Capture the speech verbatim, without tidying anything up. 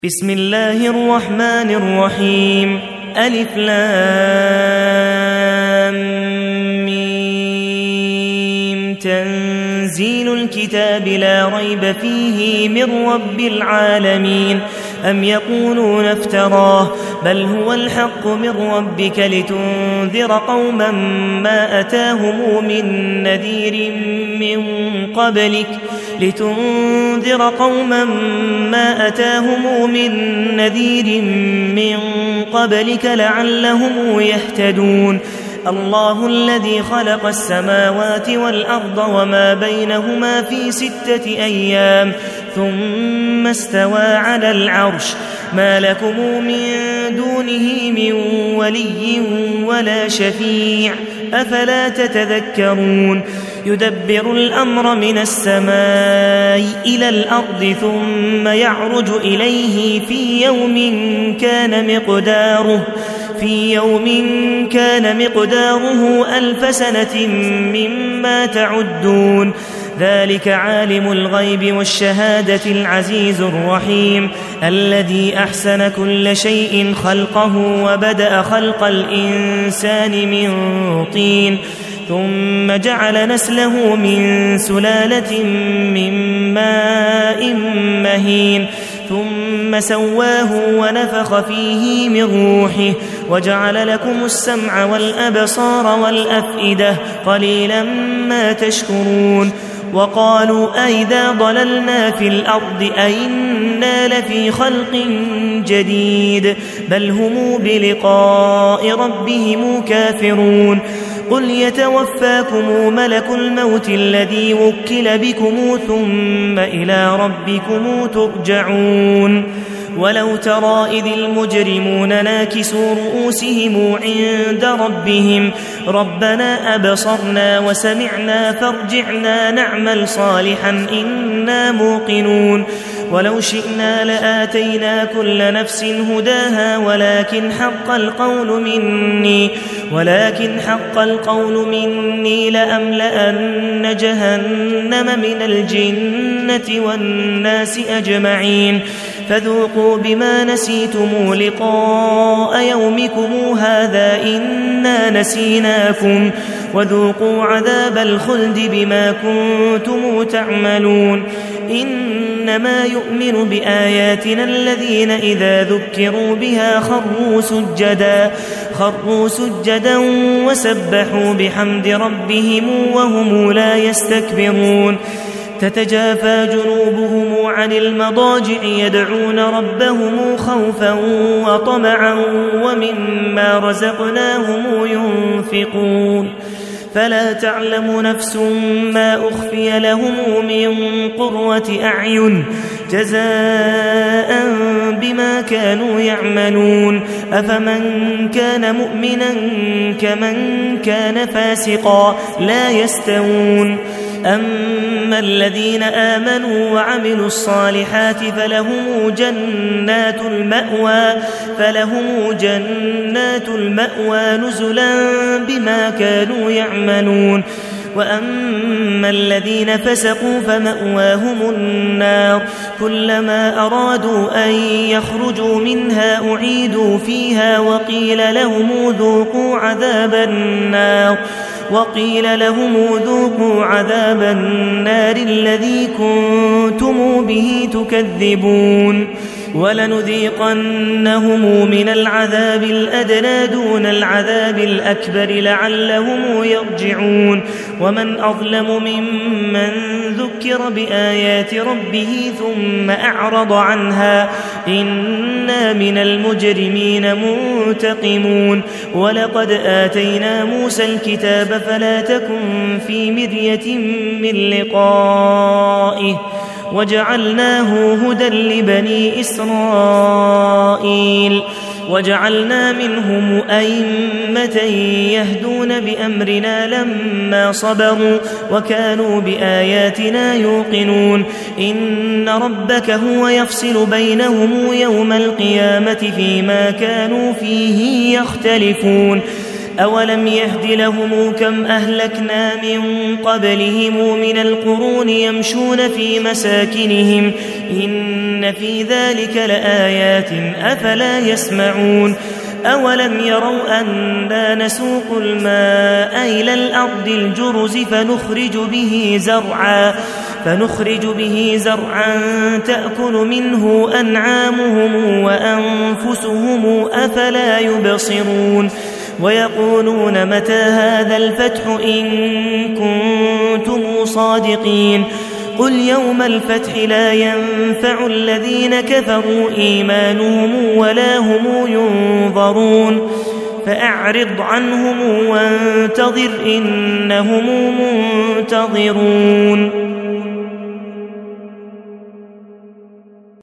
بسم الله الرحمن الرحيم. ألف لام ميم. تنزيل الكتاب لا ريب فيه من رب العالمين. أم يقولون افتراه بل هو الحق من ربك لتنذر قوما ما أتاهم من نذير من قبلك لتنذر قوما ما أتاهم من نذير من قبلك لعلهم يهتدون. الله الذي خلق السماوات والأرض وما بينهما في ستة أيام ثم استوى على العرش ما لكم من دونه من ولي ولا شفيع أفلا تتذكرون. يدبر الأمر من السماء إلى الأرض ثم يعرج إليه في يوم كان مقداره في يوم كان مقداره ألف سنة مما تعدون. ذلك عالم الغيب والشهادة العزيز الرحيم الذي أحسن كل شيء خلقه وبدأ خلق الإنسان من طين ثم جعل نسله من سلالة من ماء مهين ثم سواه ونفخ فيه من روحه وجعل لكم السمع والأبصار والأفئدة قليلا ما تشكرون. وقالوا أئذا ضللنا في الأرض أئنا لفي خلق جديد بل هم بلقاء ربهم كافرون. قل يتوفاكم ملك الموت الذي وكل بكم ثم إلى ربكم ترجعون. ولو ترى إذ المجرمون ناكسوا رؤوسهم عند ربهم ربنا أبصرنا وسمعنا فارجعنا نعمل صالحا إنا موقنون. ولو شئنا لآتينا كل نفس هداها ولكن حق القول مني ولكن حق القول مني لأملأن جهنم من الجنة والناس أجمعين. فذوقوا بما نسيتم لقاء يومكم هذا إنا نسيناكم وذوقوا عذاب الخلد بما كنتم تعملون. إنما يؤمن بآياتنا الذين إذا ذكروا بها خروا سجدا خروا سجدا وسبحوا بحمد ربهم وهم لا يستكبرون. تتجافى جنوبهم عن المضاجع يدعون ربهم خوفا وطمعا ومما رزقناهم ينفقون. فلا تعلم نفس ما أخفي لهم من قرة أعين جزاء بما كانوا يعملون. أفمن كان مؤمنا كمن كان فاسقا لا يستوون. أما الذين آمنوا وعملوا الصالحات فلهم جنات المأوى فلهم جنات المأوى نزلا بما كانوا يعملون. وأما الذين فسقوا فمأواهم النار كلما أرادوا أن يخرجوا منها أعيدوا فيها وقيل لهم ذوقوا عذاب النار وقيل لهم ذوقوا عذاب النار الذي كنتم به تكذبون. ولنذيقنهم من العذاب الأدنى دون العذاب الأكبر لعلهم يرجعون. ومن أظلم ممن ذكر بآيات ربه ثم أعرض عنها إنا من المجرمين منتقمون. ولقد آتينا موسى الكتاب فلا تكن في مرية من لقائه وجعلناه هدى لبني إسرائيل وجعلنا منهم أئمة يهدون بأمرنا لما صبروا وكانوا بآياتنا يوقنون. إن ربك هو يفصل بينهم يوم القيامة فيما كانوا فيه يختلفون. أولم يهد لهم كم أهلكنا من قبلهم من القرون يمشون في مساكنهم إن إن في ذلك لآيات أفلا يسمعون أولم يروا أنا نسوق الماء إلى الأرض الجرز فنخرج به زرعا فنخرج به زرعا تأكل منه أنعامهم وأنفسهم أفلا يبصرون ويقولون متى هذا الفتح إن كنتم صادقين قل يوم الفتح لا ينفع الذين كفروا إيمانهم ولا هم ينظرون فأعرض عنهم وانتظر إنهم منتظرون